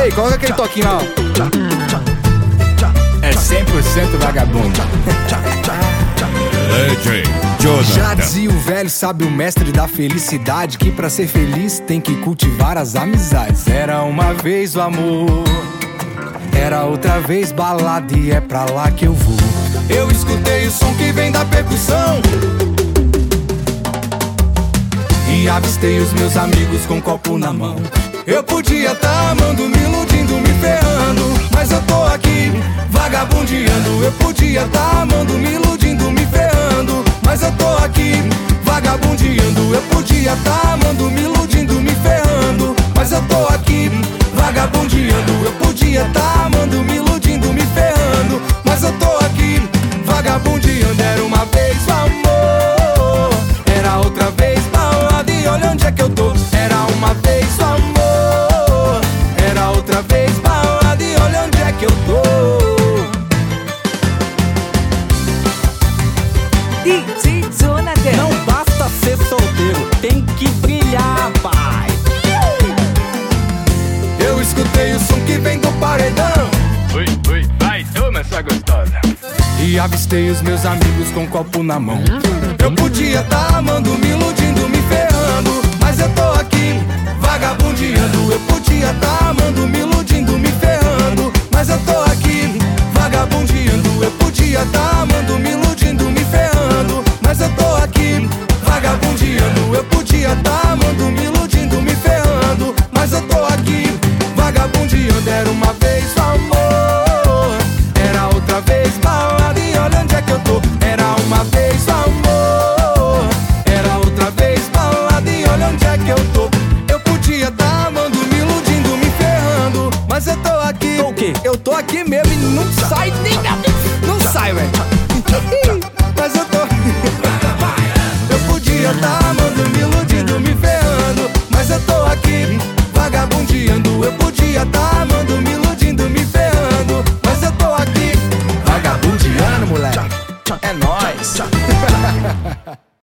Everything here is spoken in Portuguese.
Ei, coloca aquele toquinho, ó. É 100% vagabundo. Já dizia o velho sábio mestre da felicidade, que pra ser feliz tem que cultivar as amizades. Era uma vez o amor, era outra vez balada, e é pra lá que eu vou. Eu escutei o som que vem da percussão e avistei os meus amigos com um copo na mão. Eu podia tá amando, me iludindo, me ferrando, mas eu tô aqui vagabundeando. Eu podia tá amando, me iludindo, me ferrando, mas eu tô aqui vagabundeando. Eu podia tá amando, me iludindo, me ferrando, mas eu tô aqui vagabundeando. Eu podia tá amando, me iludindo, me ferrando, mas eu tô aqui vagabundeando. Era uma vez o amor, era outra vez balada, e olha onde é que eu tô. Era uma vez o amor, era outra vez balada, e olha onde é que eu tô. DJ Jonathan. Não basta ser solteiro, tem que brilhar, pai. Eu escutei o som que vem do paredão. Ui, vai, toma essa gostosa. E avistei os meus amigos com um copo na mão. Eu podia tá amando, me iludindo, me ferrando, mas eu tô aqui vagabundeando. Eu podia tá amando, me iludindo, me ferrando, mas eu tô aqui vagabundeando. Eu podia tá amando, me iludindo, me ferrando, mas eu tô aqui vagabundeando. Eu podia tá amando, me iludindo, me ferrando, mas eu tô aqui vagabundeando. Era uma vez o amor, era outra vez balada, e olha onde é que eu tô. Era uma vez o amor, era outra vez balada, e olha onde é que eu tô. Eu podia tá amando, me iludindo, me ferrando, mas eu tô aqui. Tô o quê? Eu tô aqui mesmo e não sai nem. Não sai, velho. Mas eu tô. Eu podia tá amando, me iludindo, me ferrando, mas eu tô aqui vagabundeando. Eu podia tá amando, me